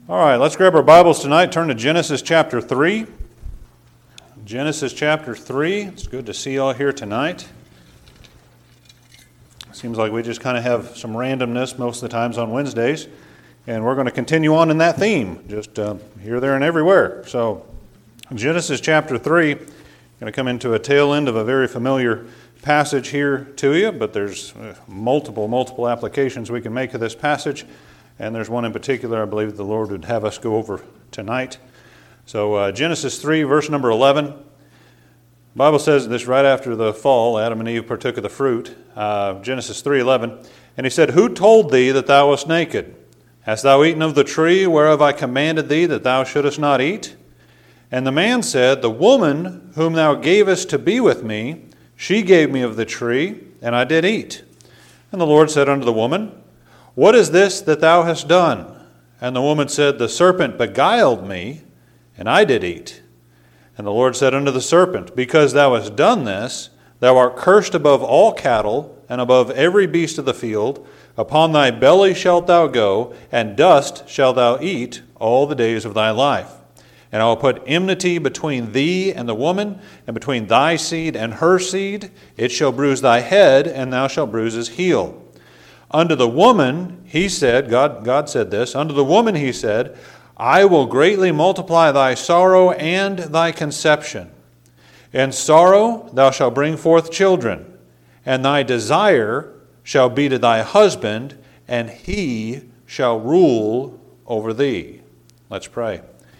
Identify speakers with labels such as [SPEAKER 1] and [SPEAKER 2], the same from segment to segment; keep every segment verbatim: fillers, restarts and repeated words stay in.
[SPEAKER 1] All right, let's grab our Bibles tonight. Turn to Genesis chapter three. Genesis chapter three. It's good to see you all here tonight. Seems like we just kind of have some randomness most of the times on Wednesdays, and we're going to continue on in that theme, just uh, here, there, and everywhere. So, Genesis chapter three, going to come into a tail end of a very familiar passage here to you, but there's uh, multiple, multiple applications we can make of this passage. And there's one in particular I believe the Lord would have us go over tonight. So uh, Genesis three, verse number eleven. The Bible says this right after the fall, Adam and Eve partook of the fruit. Uh, Genesis three eleven. And he said, "Who told thee that thou wast naked? Hast thou eaten of the tree whereof I commanded thee that thou shouldest not eat? And the man said, The woman whom thou gavest to be with me, she gave me of the tree, and I did eat. And the Lord said unto the woman, What is this that thou hast done? And the woman said, The serpent beguiled me, and I did eat. And the Lord said unto the serpent, Because thou hast done this, thou art cursed above all cattle, and above every beast of the field. Upon thy belly shalt thou go, and dust shalt thou eat all the days of thy life. And I will put enmity between thee and the woman, and between thy seed and her seed. It shall bruise thy head, and thou shalt bruise his heel. Unto the woman, he said, God, God said this, Unto the woman he said, I will greatly multiply thy sorrow and thy conception. In sorrow thou shalt bring forth children, and thy desire shall be to thy husband, and he shall rule over thee. Let's pray.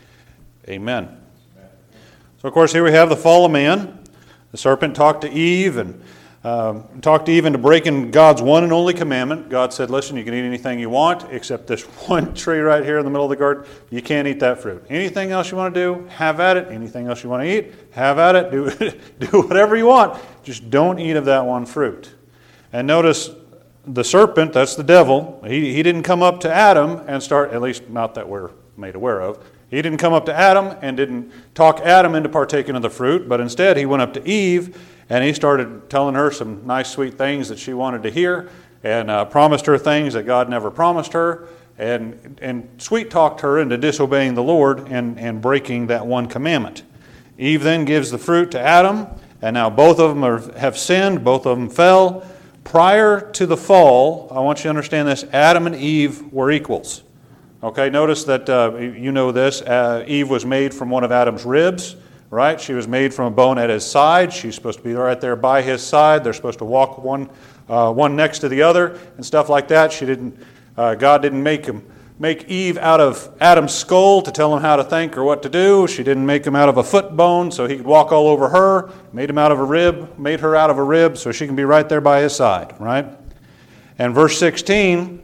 [SPEAKER 1] Amen. So, of course, here we have the fall of man. The serpent talked to Eve and Um, talked Eve into breaking God's one and only commandment. God said, listen, you can eat anything you want except this one tree right here in the middle of the garden. You can't eat that fruit. Anything else you want to do, have at it. Anything else you want to eat, have at it. Do, do whatever you want. Just don't eat of that one fruit. And notice the serpent, that's the devil, he, he didn't come up to Adam and start, at least not that we're made aware of, he didn't come up to Adam and didn't talk Adam into partaking of the fruit, but instead he went up to Eve and he started telling her some nice, sweet things that she wanted to hear, and uh, promised her things that God never promised her, and and sweet-talked her into disobeying the Lord and, and breaking that one commandment. Eve then gives the fruit to Adam, and now both of them are, have sinned, both of them fell. Prior to the fall, I want you to understand this, Adam and Eve were equals. Okay, notice that, uh, you know this, uh, Eve was made from one of Adam's ribs. Right? She was made from a bone at his side. She's supposed to be right there by his side. They're supposed to walk one uh, one next to the other and stuff like that. She didn't. Uh, God didn't make him make Eve out of Adam's skull to tell him how to think or what to do. She didn't make him out of a foot bone so he could walk all over her. Made him out of a rib. Made her out of a rib so she can be right there by his side. Right? And verse sixteen.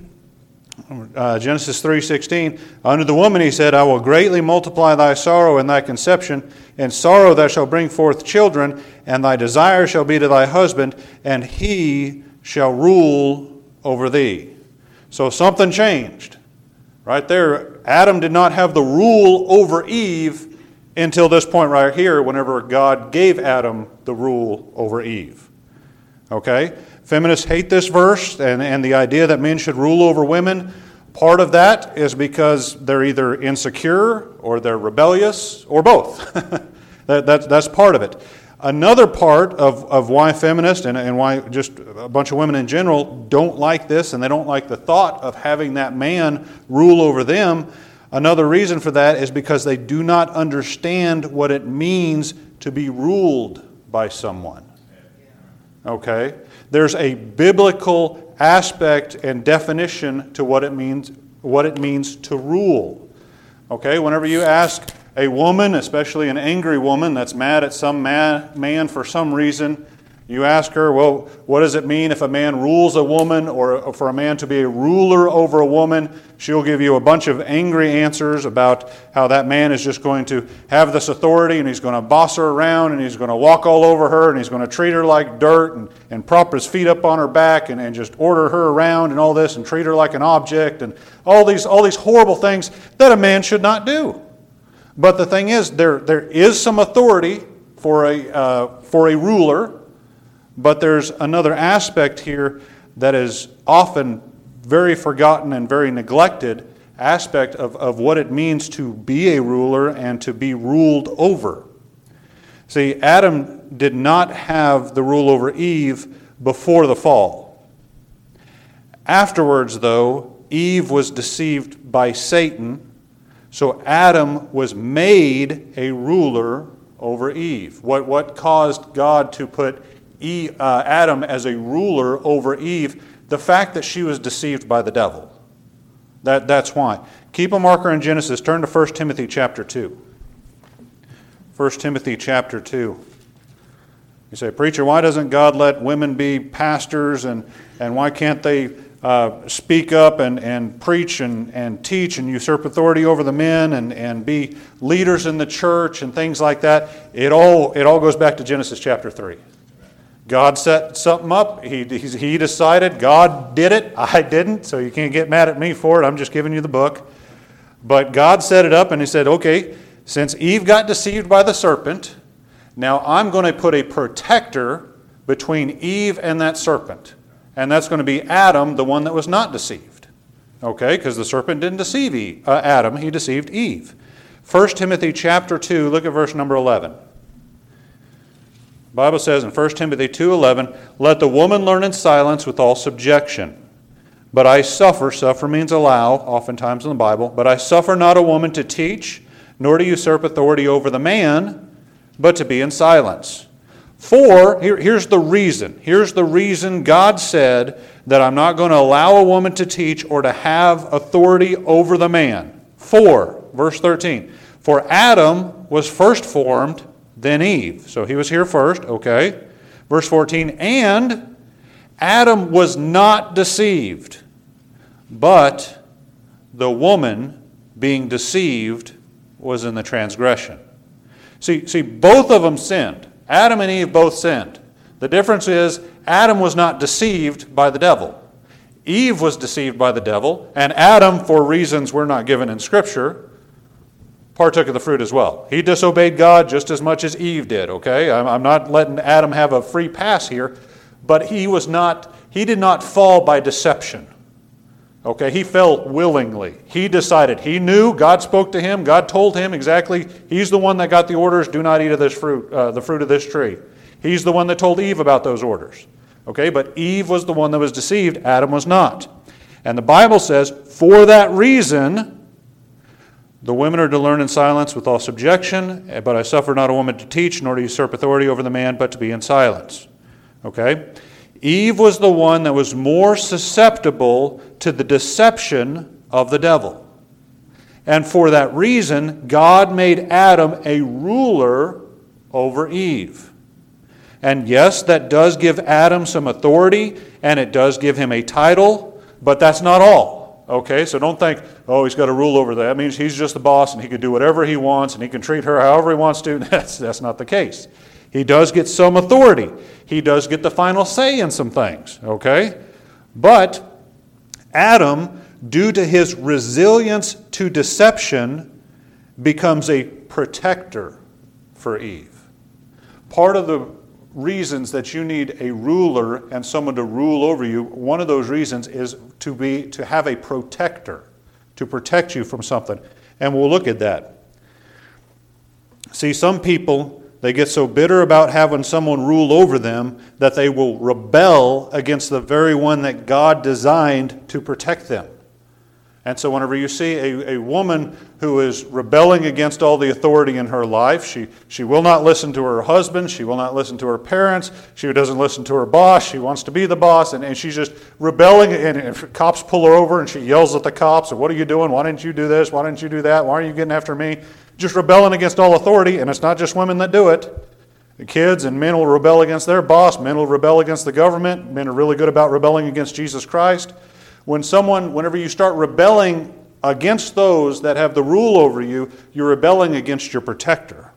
[SPEAKER 1] Uh, Genesis three sixteen, unto the woman he said, I will greatly multiply thy sorrow and thy conception. In sorrow thou shalt bring forth children, and thy desire shall be to thy husband, and he shall rule over thee. So something changed. Right there, Adam did not have the rule over Eve until this point right here, whenever God gave Adam the rule over Eve. Okay? Feminists hate this verse and, and the idea that men should rule over women. Part of that is because they're either insecure or they're rebellious or both. that, that, that's part of it. Another part of, of why feminists and, and why just a bunch of women in general don't like this and they don't like the thought of having that man rule over them, another reason for that is because they do not understand what it means to be ruled by someone. Okay? There's a biblical aspect and definition to what it means, what it means to rule. Okay? Whenever you ask a woman, especially an angry woman that's mad at some man, man for some reason, you ask her, well, what does it mean if a man rules a woman or for a man to be a ruler over a woman? She'll give you a bunch of angry answers about how that man is just going to have this authority and he's going to boss her around and he's going to walk all over her and he's going to treat her like dirt and, and prop his feet up on her back and, and just order her around and all this and treat her like an object and all these all these horrible things that a man should not do. But the thing is, there there is some authority for a uh, for a ruler. But there's another aspect here that is often very forgotten and very neglected, aspect of, of what it means to be a ruler and to be ruled over. See, Adam did not have the rule over Eve before the fall. Afterwards, though, Eve was deceived by Satan, so Adam was made a ruler over Eve. What, what caused God to put Eve, uh, Adam as a ruler over Eve? The fact that she was deceived by the devil. That, that's why. Keep a marker in Genesis. Turn to First Timothy chapter two. First Timothy chapter two. You say, preacher, why doesn't God let women be pastors, and, and why can't they uh, speak up and, and preach and, and teach and usurp authority over the men and, and be leaders in the church and things like that? It all, it all goes back to Genesis chapter three. God set something up. He, he decided. God did it. I didn't, so you can't get mad at me for it. I'm just giving you the book. But God set it up, and He said, okay, since Eve got deceived by the serpent, now I'm going to put a protector between Eve and that serpent. And that's going to be Adam, the one that was not deceived. Okay, because the serpent didn't deceive Eve, uh, Adam, he deceived Eve. First Timothy chapter two, look at verse number eleven. The Bible says in First Timothy two eleven, let the woman learn in silence with all subjection. But I suffer, suffer means allow, oftentimes in the Bible, but I suffer not a woman to teach, nor to usurp authority over the man, but to be in silence. For, here, here's the reason. Here's the reason God said that I'm not going to allow a woman to teach or to have authority over the man. For, verse thirteen, for Adam was first formed, then Eve. So he was here first, okay. Verse fourteen, and Adam was not deceived, but the woman being deceived was in the transgression. See, see, both of them sinned. Adam and Eve both sinned. The difference is Adam was not deceived by the devil. Eve was deceived by the devil, and Adam, for reasons we're not given in Scripture, partook of the fruit as well. He disobeyed God just as much as Eve did, okay? I'm, I'm not letting Adam have a free pass here, but he was not, he did not fall by deception. Okay, he fell willingly. He decided. He knew. God spoke to him. God told him exactly. He's the one that got the orders. Do not eat of this fruit, uh, the fruit of this tree. He's the one that told Eve about those orders. Okay, but Eve was the one that was deceived. Adam was not. And the Bible says, for that reason, the women are to learn in silence with all subjection, but I suffer not a woman to teach, nor to usurp authority over the man, but to be in silence. Okay? Eve was the one that was more susceptible to the deception of the devil. And for that reason, God made Adam a ruler over Eve. And yes, that does give Adam some authority, and it does give him a title, but that's not all. Okay, so don't think, oh, he's got to rule over that. That means he's just the boss, and he can do whatever he wants, and he can treat her however he wants to. That's, that's not the case. He does get some authority. He does get the final say in some things, okay? But Adam, due to his resilience to deception, becomes a protector for Eve. Part of the reasons that you need a ruler and someone to rule over you, one of those reasons is to be to have a protector, to protect you from something. And we'll look at that. See, some people, they get so bitter about having someone rule over them that they will rebel against the very one that God designed to protect them. And so whenever you see a, a woman who is rebelling against all the authority in her life, she, she will not listen to her husband, she will not listen to her parents, she doesn't listen to her boss, she wants to be the boss, and, and she's just rebelling, and if cops pull her over and she yells at the cops, what are you doing? Why didn't you do this? Why didn't you do that? Why aren't you getting after me? Just rebelling against all authority, and it's not just women that do it. The kids and men will rebel against their boss, men will rebel against the government, men are really good about rebelling against Jesus Christ. When someone, whenever you start rebelling against those that have the rule over you, you're rebelling against your protector.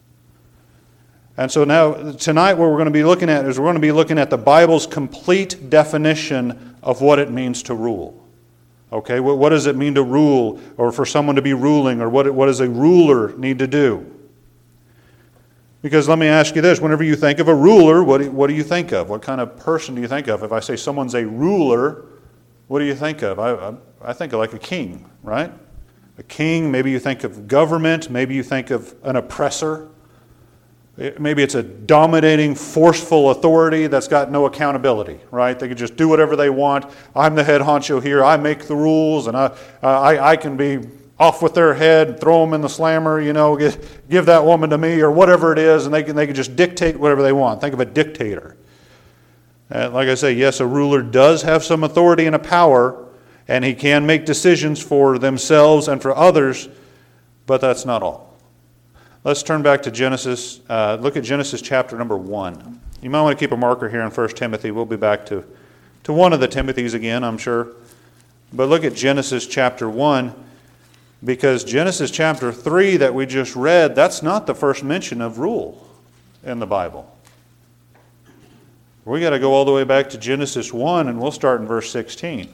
[SPEAKER 1] And so now, tonight what we're going to be looking at is we're going to be looking at the Bible's complete definition of what it means to rule. Okay, what, what does it mean to rule, or for someone to be ruling, or what, what does a ruler need to do? Because let me ask you this, whenever you think of a ruler, what do, what do you think of? What kind of person do you think of? If I say someone's a ruler, what do you think of? I, I, I think of like a king, right? A king, maybe you think of government, maybe you think of an oppressor. Maybe it's a dominating, forceful authority that's got no accountability, right? They can just do whatever they want. I'm the head honcho here. I make the rules, and I, I, I can be off with their head, throw them in the slammer, you know, give, give that woman to me, or whatever it is, and they can, they can just dictate whatever they want. Think of a dictator. And like I say, yes, a ruler does have some authority and a power, and he can make decisions for themselves and for others, but that's not all. Let's turn back to Genesis. Uh, look at Genesis chapter number one. You might want to keep a marker here in First Timothy. We'll be back to, to one of the Timothys again, I'm sure. But look at Genesis chapter one, because Genesis chapter three that we just read, that's not the first mention of rule in the Bible. We got to go all the way back to Genesis one, and we'll start in verse sixteen.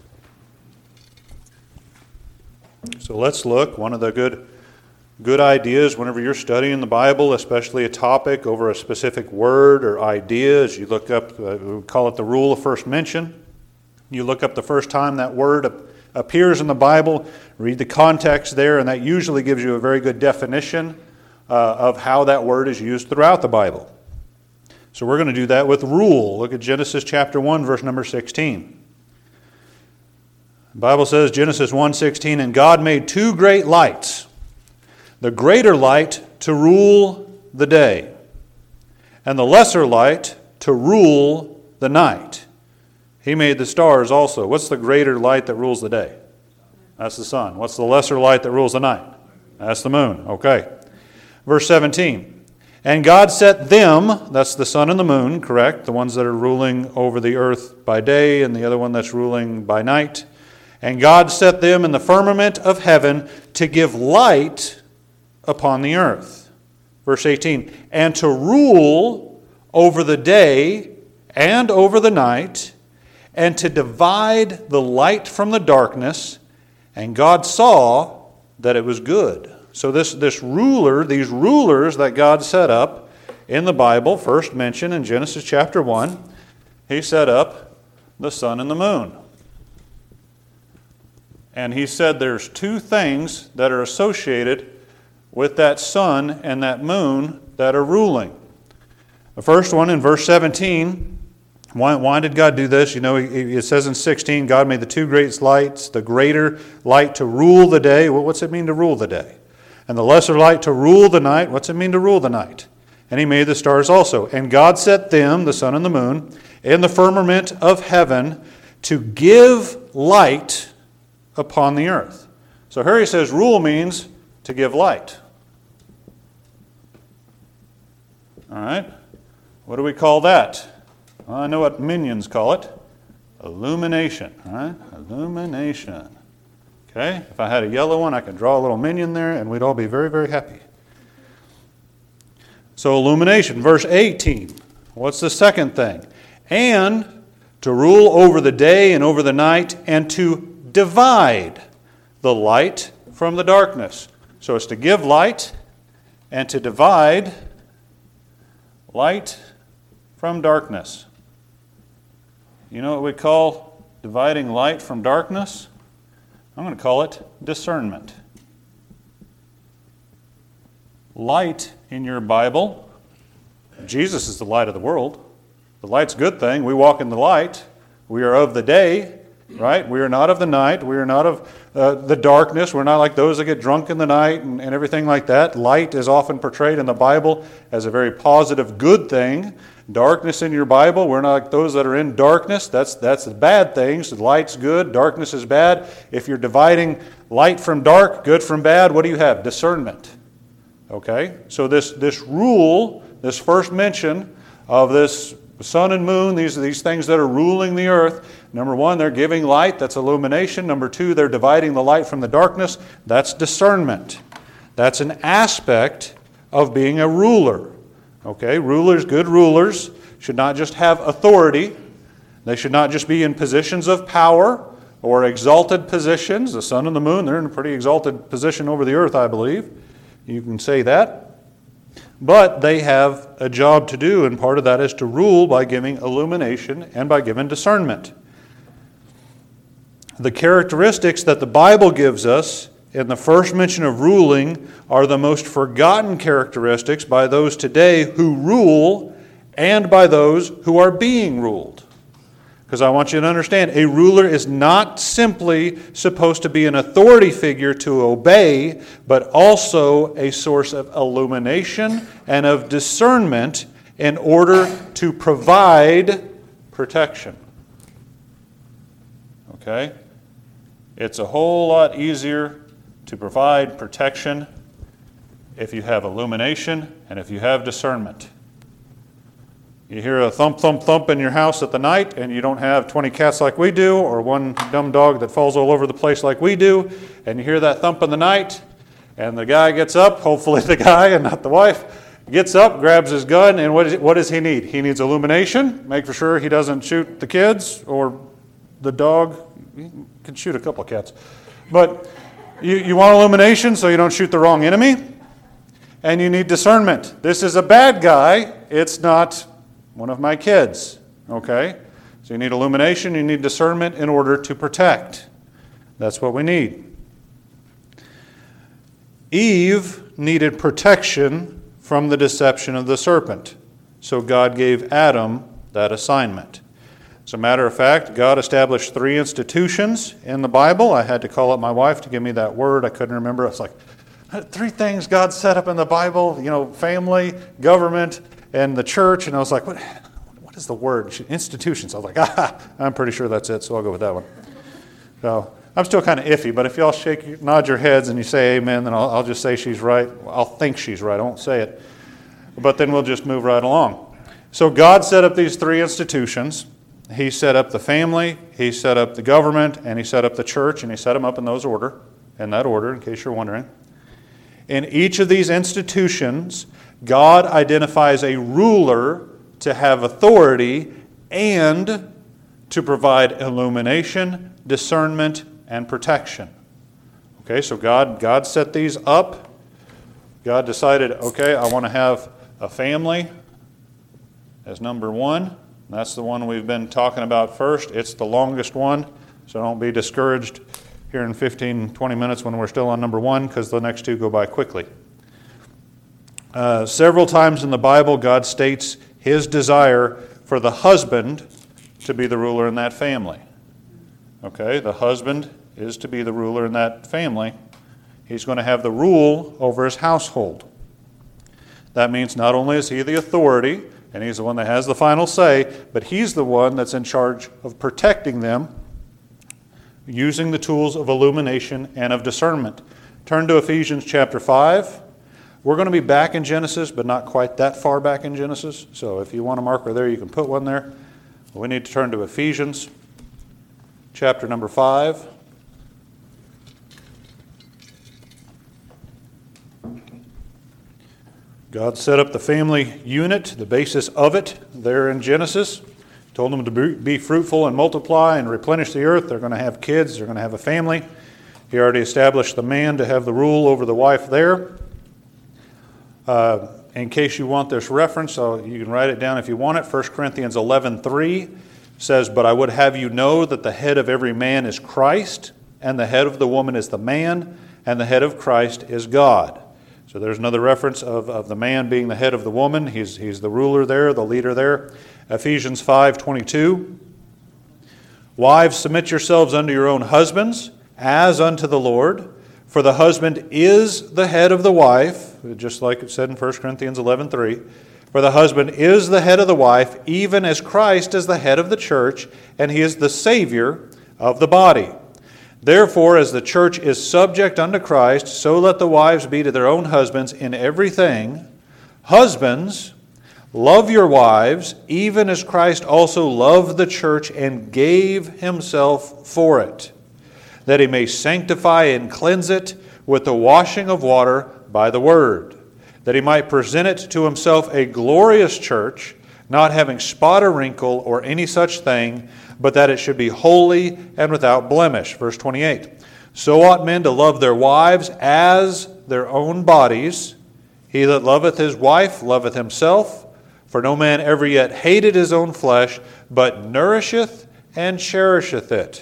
[SPEAKER 1] So let's look. One of the good Good ideas whenever you're studying the Bible, especially a topic over a specific word or idea, as you look up, uh, we call it the rule of first mention. You look up the first time that word appears in the Bible, read the context there, and that usually gives you a very good definition uh, of how that word is used throughout the Bible. So we're going to do that with rule. Look at Genesis chapter one, verse number sixteen. The Bible says, Genesis one sixteen, and God made two great lights, the greater light to rule the day, and the lesser light to rule the night. He made the stars also. What's the greater light that rules the day? That's the sun. What's the lesser light that rules the night? That's the moon. Okay. Verse seventeen. And God set them, that's the sun and the moon, correct? The ones that are ruling over the earth by day and the other one that's ruling by night. And God set them in the firmament of heaven to give light upon the earth. Verse eighteen, and to rule over the day and over the night, and to divide the light from the darkness. And God saw that it was good. So this, this ruler, these rulers that God set up in the Bible, first mentioned in Genesis chapter one, He set up the sun and the moon. And He said there's two things that are associated with that sun and that moon that are ruling. The first one in verse seventeen, why, why did God do this? You know, it says in sixteen, God made the two great lights, the greater light to rule the day. Well, what's it mean to rule the day? And the lesser light to rule the night. What's it mean to rule the night? And He made the stars also. And God set them, the sun and the moon, in the firmament of heaven to give light upon the earth. So here He says rule means to give light. All right. What do we call that? Well, I know what minions call it. Illumination. All right. Illumination. Okay. If I had a yellow one, I could draw a little minion there, and we'd all be very, very happy. So illumination. Verse eighteen. What's the second thing? And to rule over the day and over the night, and to divide the light from the darkness. So it's to give light and to divide light from darkness. You know what we call dividing light from darkness? I'm going to call it discernment. Light in your Bible, Jesus is the light of the world. The light's a good thing. We walk in the light. We are of the day, right? We are not of the night. We are not of uh, the darkness. We're not like those that get drunk in the night and, and everything like that. Light is often portrayed in the Bible as a very positive, good thing. Darkness in your Bible, we're not like those that are in darkness. That's that's the bad things. The light's good, darkness is bad. If you're dividing light from dark, good from bad, what do you have? Discernment. Okay? So this, this rule, this first mention of this sun and moon, these, these things that are ruling the earth, number one, they're giving light. That's illumination. Number two, they're dividing the light from the darkness. That's discernment. That's an aspect of being a ruler. Okay, rulers, good rulers, should not just have authority. They should not just be in positions of power or exalted positions. The sun and the moon, they're in a pretty exalted position over the earth, I believe. You can say that. But they have a job to do, and part of that is to rule by giving illumination and by giving discernment. the characteristics that the Bible gives us in the first mention of ruling are the most forgotten characteristics by those today who rule and by those who are being ruled. Because I want you to understand, a ruler is not simply supposed to be an authority figure to obey, but also a source of illumination and of discernment in order to provide protection. Okay? It's a whole lot easier to provide protection if you have illumination and if you have discernment. You hear a thump, thump, thump in your house at the night, and you don't have twenty cats like we do, or one dumb dog that falls all over the place like we do, and you hear that thump in the night, and the guy gets up, hopefully the guy and not the wife, gets up, grabs his gun, and what, is, what does he need? He needs illumination, make for sure he doesn't shoot the kids or the dog. He can shoot a couple of cats. But you, you want illumination so you don't shoot the wrong enemy, and you need discernment. This is a bad guy. It's not one of my kids, okay? So you need illumination, you need discernment in order to protect. That's what we need. Eve needed protection from the deception of the serpent. So God gave Adam that assignment. As a matter of fact, God established three institutions in the Bible. I had to call up my wife to give me that word. I couldn't remember. I was like, three things God set up in the Bible, you know, family, government, and the church. And I was like, what, what is the word? Institutions. I was like, ah, I'm pretty sure that's it, so I'll go with that one. So I'm still kind of iffy, but if y'all shake, nod your heads and you say amen, then I'll, I'll just say she's right. I'll think she's right. I won't say it. But then we'll just move right along. So God set up these three institutions. He set up the family, He set up the government, and He set up the church, and He set them up in those order, in that order, in case you're wondering. In each of these institutions, God identifies a ruler to have authority and to provide illumination, discernment, and protection. Okay, so God, God set these up. God decided, okay, I want to have a family as number one. That's the one we've been talking about first. It's the longest one, so don't be discouraged here in fifteen, twenty minutes when we're still on number one, because the next two go by quickly. Uh, several times in the Bible, God states His desire for the husband to be the ruler in that family. Okay, the husband is to be the ruler in that family. He's going to have the rule over his household. That means not only is he the authority, and he's the one that has the final say, but he's the one that's in charge of protecting them using the tools of illumination and of discernment. Turn to Ephesians chapter five. We're going to be back in Genesis, but not quite that far back in Genesis. So if you want a marker there, you can put one there. We need to turn to Ephesians chapter number five. God set up the family unit, the basis of it, there in Genesis. Told them to be fruitful and multiply and replenish the earth. They're going to have kids. They're going to have a family. He already established the man to have the rule over the wife there. Uh, in case you want this reference, so you can write it down if you want it. First Corinthians eleven three says, "But I would have you know that the head of every man is Christ, and the head of the woman is the man, and the head of Christ is God." So there's another reference of, of the man being the head of the woman. He's, he's the ruler there, the leader there. Ephesians five twenty-two. "Wives, submit yourselves unto your own husbands, as unto the Lord. For the husband is the head of the wife," just like it said in First Corinthians eleven three. "For the husband is the head of the wife, even as Christ is the head of the church, and he is the Savior of the body. Therefore, as the church is subject unto Christ, so let the wives be to their own husbands in everything. Husbands, love your wives, even as Christ also loved the church and gave himself for it, that he may sanctify and cleanse it with the washing of water by the word, that he might present it to himself a glorious church, not having spot or wrinkle or any such thing, but that it should be holy and without blemish." Verse twenty-eight. "So ought men to love their wives as their own bodies. He that loveth his wife loveth himself. For no man ever yet hated his own flesh, but nourisheth and cherisheth it,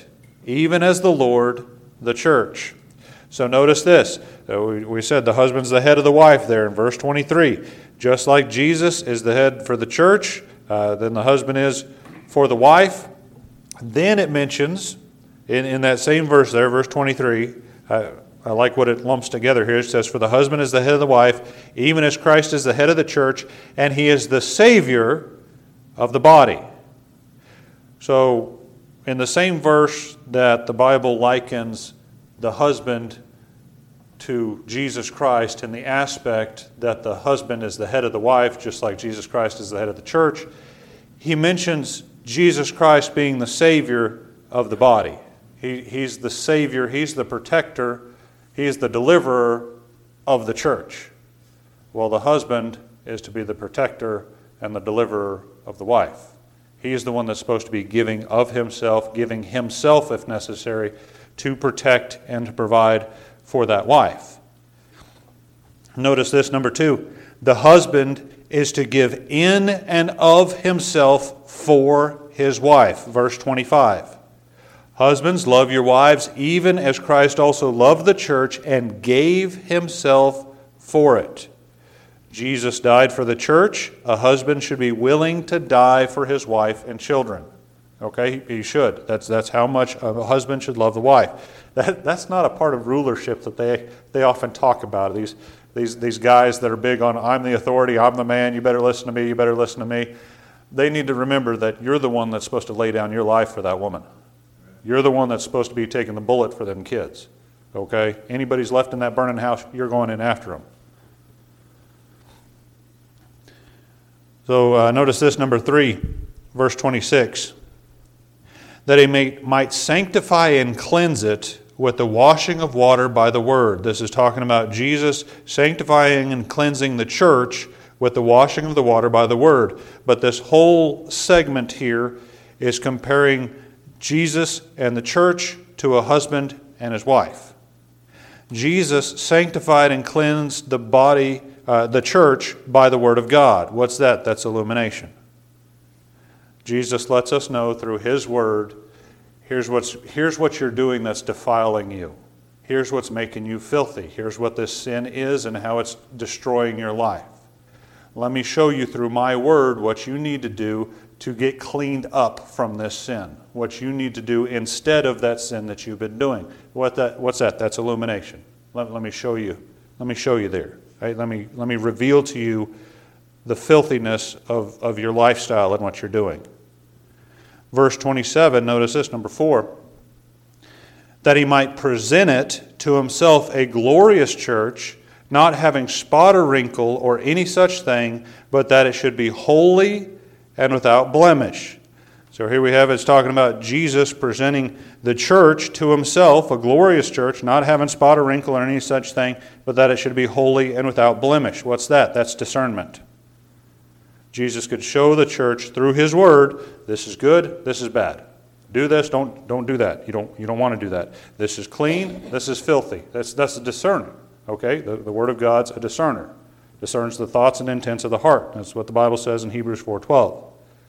[SPEAKER 1] even as the Lord the church. So notice this. We said the husband's the head of the wife there in verse twenty-three. Just like Jesus is the head for the church, uh, then the husband is for the wife. Then it mentions, in, in that same verse there, verse twenty-three, uh, I like what it lumps together here. It says, for the husband is the head of the wife, even as Christ is the head of the church, and he is the Savior of the body. So, in the same verse that the Bible likens the husband to Jesus Christ in the aspect that the husband is the head of the wife, just like Jesus Christ is the head of the church, he mentions Jesus Christ being the Savior of the body. He, he's the Savior, he's the protector, he's the deliverer of the church. Well, the husband is to be the protector and the deliverer of the wife. He is the one that's supposed to be giving of himself, giving himself if necessary, to protect and to provide for that wife. Notice this, number two. The husband is to give in and of himself for his wife. Verse twenty-five. Husbands, love your wives, even as Christ also loved the church and gave himself for it. Jesus died for the church. A husband should be willing to die for his wife and children. Okay, he should. That's that's how much a husband should love the wife. That that's not a part of rulership that they they often talk about. These these these guys that are big on I'm the authority, I'm the man. You better listen to me. You better listen to me. They need to remember that you're the one that's supposed to lay down your life for that woman. You're the one that's supposed to be taking the bullet for them kids. Okay, anybody's left in that burning house, you're going in after them. So uh, notice this, number three, verse twenty-six. That he may, might sanctify and cleanse it with the washing of water by the word. This is talking about Jesus sanctifying and cleansing the church with the washing of the water by the word. But this whole segment here is comparing Jesus and the church to a husband and his wife. Jesus sanctified and cleansed the body, uh, the church, by the word of God. What's that? That's illumination. Jesus lets us know through his word, here's what's here's what you're doing that's defiling you. Here's what's making you filthy. Here's what this sin is and how it's destroying your life. Let me show you through my word what you need to do to get cleaned up from this sin. What you need to do instead of that sin that you've been doing. What that what's that? That's illumination. Let, let me show you. Let me show you there. Right? Let me let me reveal to you the filthiness of, of your lifestyle and what you're doing. Verse twenty-seven, notice this, number four. That he might present it to himself a glorious church, not having spot or wrinkle or any such thing, but that it should be holy and without blemish. So here we have it's talking about Jesus presenting the church to himself, a glorious church, not having spot or wrinkle or any such thing, but that it should be holy and without blemish. What's that? That's discernment. Jesus could show the church through his word, this is good, this is bad. Do this, don't don't do that. You don't you don't want to do that. This is clean, this is filthy. That's that's a discerner. Okay? The, the word of God's a discerner. Discerns the thoughts and intents of the heart. That's what the Bible says in Hebrews four twelve.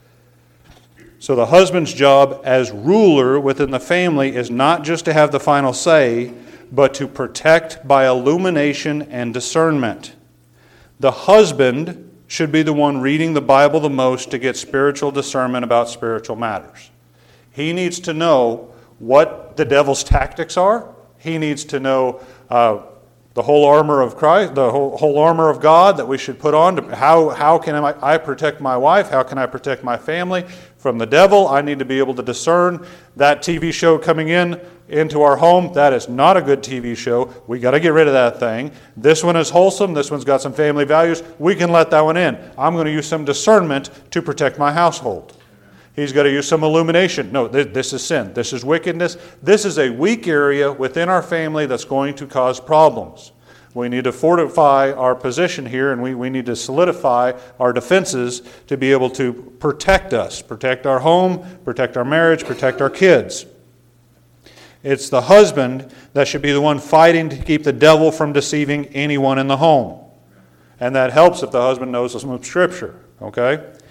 [SPEAKER 1] So the husband's job as ruler within the family is not just to have the final say, but to protect by illumination and discernment. The husband should be the one reading the Bible the most to get spiritual discernment about spiritual matters. He needs to know what the devil's tactics are. He needs to know uh, the whole armor of Christ, the whole, whole armor of God that we should put on. To, how, how can I, I protect my wife? How can I protect my family from the devil? I need to be able to discern that T V show coming in into our home. That is not a good T V show. We got to get rid of that thing. This one is wholesome. This one's got some family values. We can let that one in. I'm going to use some discernment to protect my household. He's got to use some illumination. No, this is sin. This is wickedness. This is a weak area within our family that's going to cause problems. We need to fortify our position here, and we, we need to solidify our defenses to be able to protect us, protect our home, protect our marriage, protect our kids. It's the husband that should be the one fighting to keep the devil from deceiving anyone in the home. And that helps if the husband knows some Scripture, okay?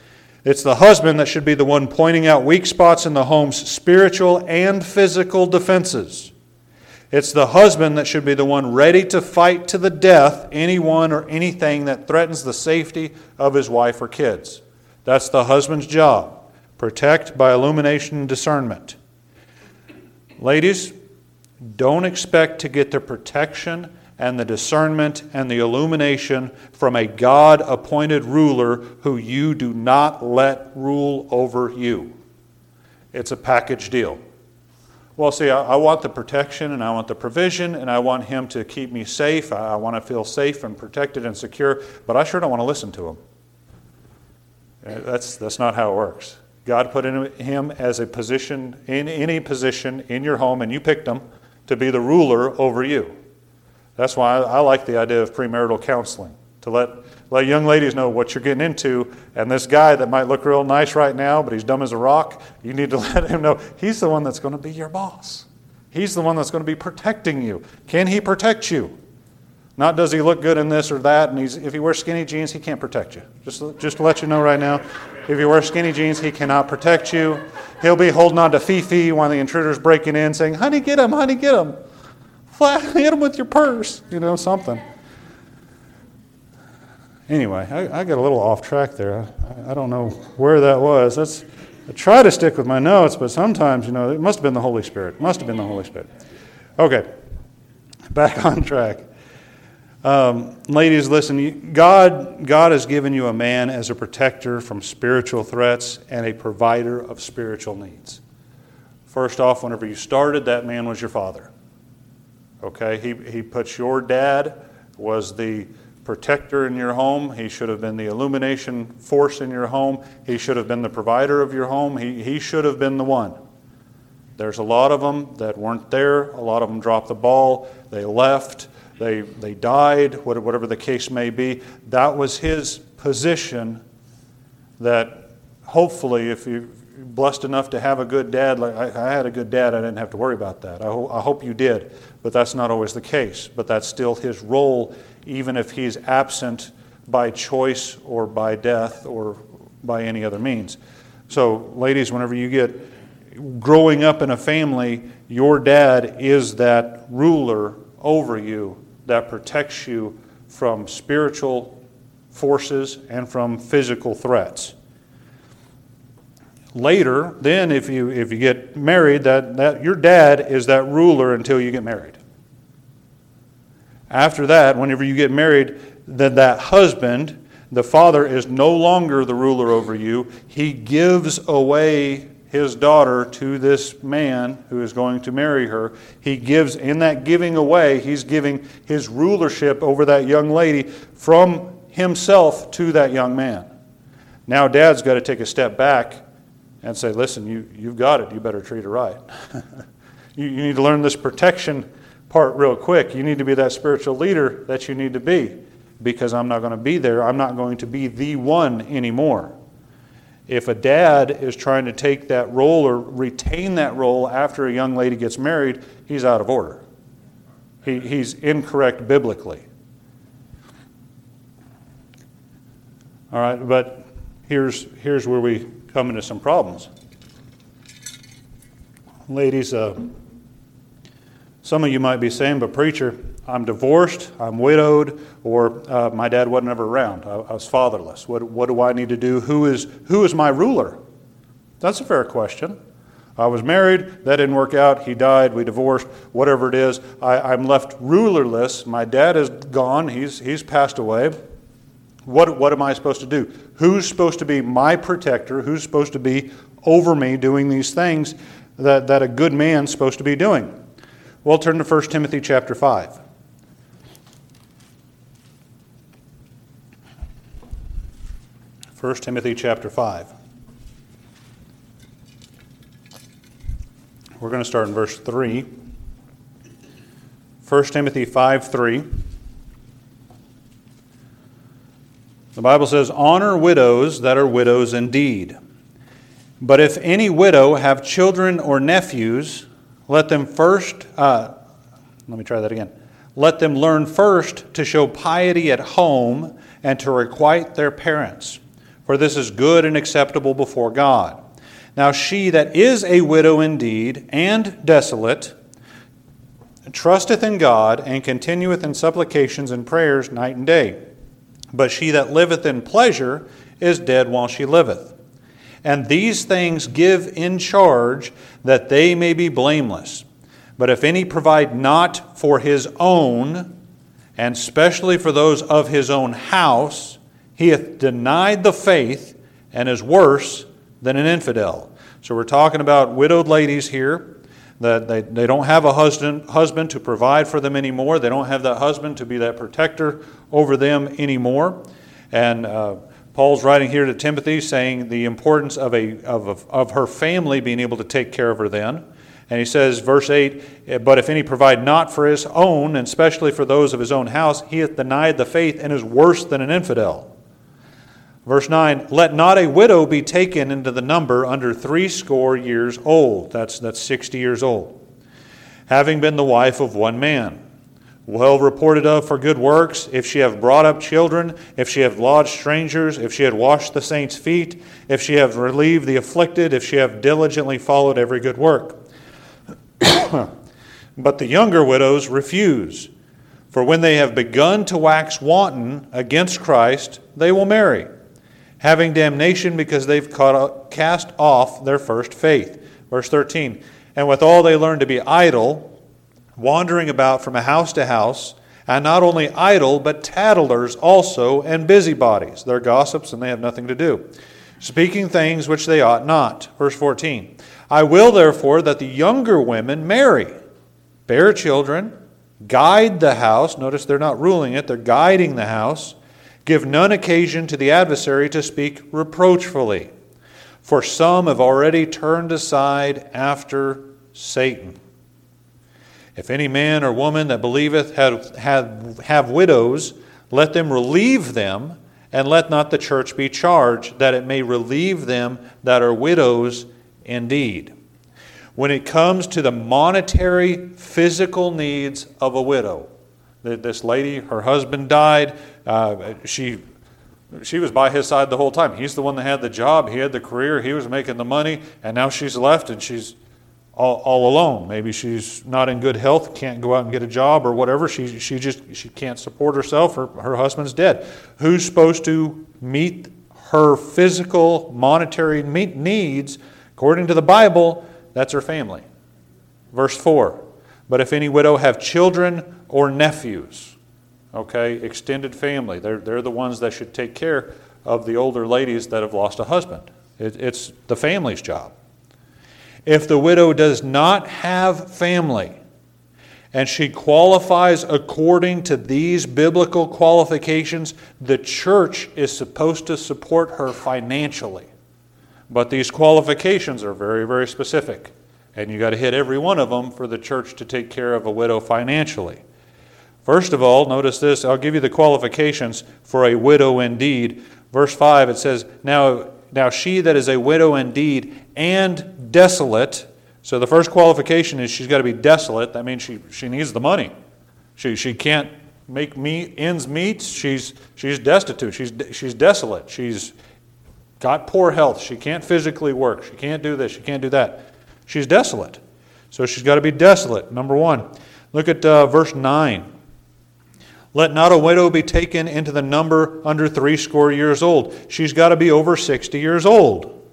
[SPEAKER 1] It's the husband that should be the one pointing out weak spots in the home's spiritual and physical defenses. It's the husband that should be the one ready to fight to the death anyone or anything that threatens the safety of his wife or kids. That's the husband's job. Protect by illumination and discernment. Ladies, don't expect to get the protection and the discernment and the illumination from a God-appointed ruler who you do not let rule over you. It's a package deal. Well, see, I, I want the protection and I want the provision and I want him to keep me safe. I, I want to feel safe and protected and secure, but I sure don't want to listen to him. That's, that's not how it works. God put in him as a position, in any position in your home, and you picked him to be the ruler over you. That's why I, I like the idea of premarital counseling, to let, let young ladies know what you're getting into, and this guy that might look real nice right now, but he's dumb as a rock, you need to let him know he's the one that's going to be your boss. He's the one that's going to be protecting you. Can he protect you? Not does he look good in this or that, and he's, if he wears skinny jeans, he can't protect you. Just, just to let you know right now, if you wear skinny jeans, he cannot protect you. He'll be holding on to Fifi while the intruder's breaking in, saying, honey, get him, honey, get him. Hit him with your purse, you know, something. Anyway, I, I got a little off track there. I, I don't know where that was. That's, I try to stick with my notes, but sometimes, you know, it must have been the Holy Spirit. It must have been the Holy Spirit. Okay, back on track. Um, ladies, listen, God, God has given you a man as a protector from spiritual threats and a provider of spiritual needs. First off, whenever you started, that man was your father. Okay, he, he puts your dad was the protector in your home. He should have been the illumination force in your home. He should have been the provider of your home. He, he should have been the one. There's a lot of them that weren't there. A lot of them dropped the ball. They left. They, they died, whatever the case may be. That was his position that hopefully if you're blessed enough to have a good dad, like I, I had a good dad, I didn't have to worry about that. I, ho- I hope you did, but that's not always the case. But that's still his role, even if he's absent by choice or by death or by any other means. So, ladies, whenever you get growing up in a family, your dad is that ruler over you that protects you from spiritual forces and from physical threats. Later, then, if you if you get married, that, that your dad is that ruler until you get married. After that, whenever you get married, then that husband, the father, is no longer the ruler over you. He gives away his daughter to this man who is going to marry her. He gives, in that giving away, he's giving his rulership over that young lady from himself to that young man. Now dad's got to take a step back and say, listen, you, you've got it. You better treat her right. you, you need to learn this protection part real quick. You need to be that spiritual leader that you need to be, because I'm not going to be there. I'm not going to be the one anymore. If a dad is trying to take that role or retain that role after a young lady gets married, he's out of order. He, he's incorrect biblically. All right, but here's, here's where we come into some problems. Ladies, uh, some of you might be saying, but preacher, I'm divorced, I'm widowed, or uh, my dad wasn't ever around. I, I was fatherless. What, what do I need to do? Who is, who is my ruler? That's a fair question. I was married, that didn't work out, he died, we divorced, whatever it is. I, I'm left rulerless. My dad is gone, he's, he's passed away. What, what am I supposed to do? Who's supposed to be my protector? Who's supposed to be over me doing these things that, that a good man's supposed to be doing? Well, turn to First Timothy chapter five. First Timothy chapter five. We're going to start in verse three. First Timothy five three. The Bible says, honor widows that are widows indeed. But if any widow have children or nephews, let them first, uh, let me try that again. Let them learn first to show piety at home and to requite their parents. For for this is good and acceptable before God. Now she that is a widow indeed, and desolate, trusteth in God, and continueth in supplications and prayers night and day. But she that liveth in pleasure is dead while she liveth. And these things give in charge, that they may be blameless. But if any provide not for his own, and specially for those of his own house, he hath denied the faith, and is worse than an infidel. So we're talking about widowed ladies here, that they, they don't have a husband, husband to provide for them anymore. They don't have that husband to be that protector over them anymore. And uh, Paul's writing here to Timothy saying the importance of, a, of, of her family being able to take care of her then. And he says, verse eight, but if any provide not for his own, and especially for those of his own house, he hath denied the faith, and is worse than an infidel. Verse nine, let not a widow be taken into the number under threescore years old. That's, that's sixty years old. Having been the wife of one man, well reported of for good works, if she have brought up children, if she have lodged strangers, if she had washed the saints' feet, if she have relieved the afflicted, if she have diligently followed every good work. But the younger widows refuse, for when they have begun to wax wanton against Christ, they will marry, having damnation because they've cast off their first faith. Verse thirteen, and withal they learn to be idle, wandering about from a house to house, and not only idle, but tattlers also, and busybodies. They're gossips, and they have nothing to do, speaking things which they ought not. Verse fourteen, I will therefore that the younger women marry, bear children, guide the house. Notice they're not ruling it, they're guiding the house. Give none occasion to the adversary to speak reproachfully. For some have already turned aside after Satan. If any man or woman that believeth have, have, have widows, let them relieve them, and let not the church be charged, that it may relieve them that are widows indeed. When it comes to the monetary, physical needs of a widow, this lady, her husband died. Uh, she she was by his side the whole time. He's the one that had the job. He had the career. He was making the money. And now she's left and she's all, all alone. Maybe she's not in good health, can't go out and get a job or whatever. She she just she can't support herself. Her, her husband's dead. Who's supposed to meet her physical, monetary needs? According to the Bible, that's her family. Verse four, but if any widow have children or nephews, okay, extended family, they're, they're the ones that should take care of the older ladies that have lost a husband. It, it's the family's job. If the widow does not have family, and she qualifies according to these biblical qualifications, the church is supposed to support her financially. But these qualifications are very, very specific. And you got to hit every one of them for the church to take care of a widow financially. First of all, notice this. I'll give you the qualifications for a widow indeed. Verse five, it says, Now, now she that is a widow indeed and desolate. So the first qualification is she's got to be desolate. That means she, she needs the money. She, she can't make meet, ends meet. She's, she's destitute. She's, she's desolate. She's got poor health. She can't physically work. She can't do this. She can't do that. She's desolate. So she's got to be desolate, number one. Look at uh, verse nine. Let not a widow be taken into the number under threescore years old. She's got to be over sixty years old.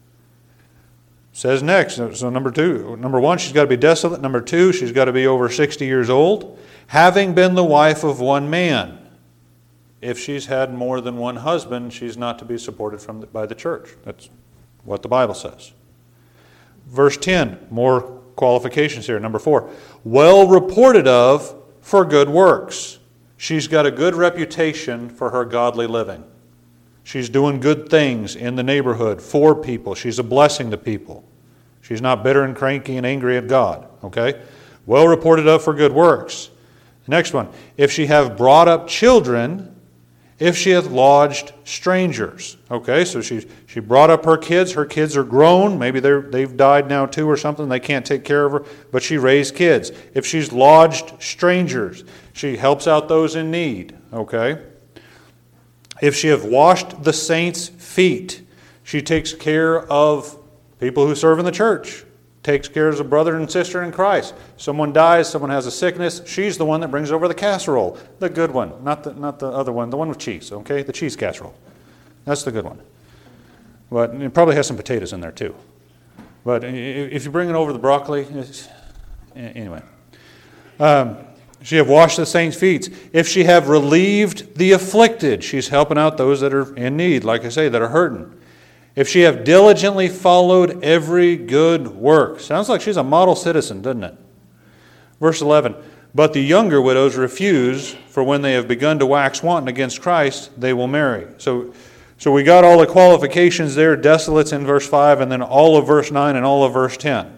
[SPEAKER 1] Says next, so number two, number one, she's got to be desolate. Number two, she's got to be over sixty years old, having been the wife of one man. If she's had more than one husband, she's not to be supported from the, by the church. That's what the Bible says. Verse ten, more qualifications here. Number four, well reported of for good works. She's got a good reputation for her godly living. She's doing good things in the neighborhood for people. She's a blessing to people. She's not bitter and cranky and angry at God. Okay? Well reported of for good works. Next one, if she have brought up children, if she hath lodged strangers. Okay, so she she brought up her kids. Her kids are grown. Maybe they're, they've died now too or something. They can't take care of her, but she raised kids. If she's lodged strangers, she helps out those in need. Okay. If she have washed the saints' feet, she takes care of people who serve in the church, takes care of a brother and sister in Christ. Someone dies, someone has a sickness, she's the one that brings over the casserole, the good one, not the, not the other one, the one with cheese, okay? The cheese casserole. That's the good one. But it probably has some potatoes in there too. But if you bring it over the broccoli, it's, anyway. Um, she have washed the saints' feet. If she have relieved the afflicted, she's helping out those that are in need, like I say, that are hurting. If she have diligently followed every good work. Sounds like she's a model citizen, doesn't it? Verse eleven. But the younger widows refuse, for when they have begun to wax wanton against Christ, they will marry. So, so we got all the qualifications there, desolates in verse five, and then all of verse nine and all of verse ten.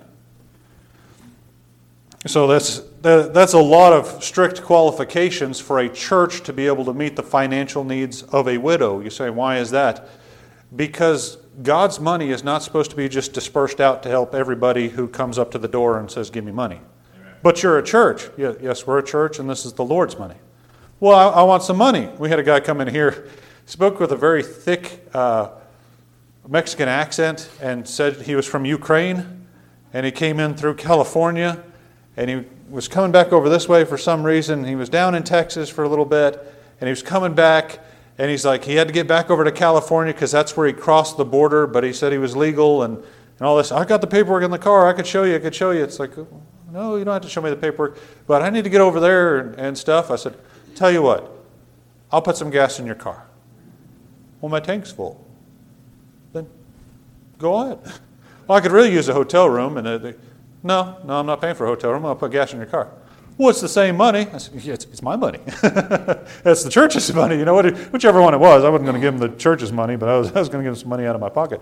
[SPEAKER 1] So that's, that's a lot of strict qualifications for a church to be able to meet the financial needs of a widow. You say, why is that? Because God's money is not supposed to be just dispersed out to help everybody who comes up to the door and says, give me money. Amen. But you're a church. Yes, we're a church, and this is the Lord's money. Well, I, I want some money. We had a guy come in here, spoke with a very thick uh, Mexican accent, and said he was from Ukraine, and he came in through California, and he was coming back over this way for some reason. He was down in Texas for a little bit, and he was coming back. And he's like, he had to get back over to California because that's where he crossed the border, but he said he was legal and, and all this. I got the paperwork in the car. I could show you. I could show you. It's like, no, you don't have to show me the paperwork. But I need to get over there and, and stuff. I said, tell you what, I'll put some gas in your car. Well, my tank's full. Then go ahead. Well, I could really use a hotel room. And they, no, no, I'm not paying for a hotel room. I'll put gas in your car. Well, it's the same money. I said, yeah, it's, it's my money. It's the church's money. You know, what? Whichever one it was. I wasn't going to give them the church's money, but I was, I was going to give them some money out of my pocket.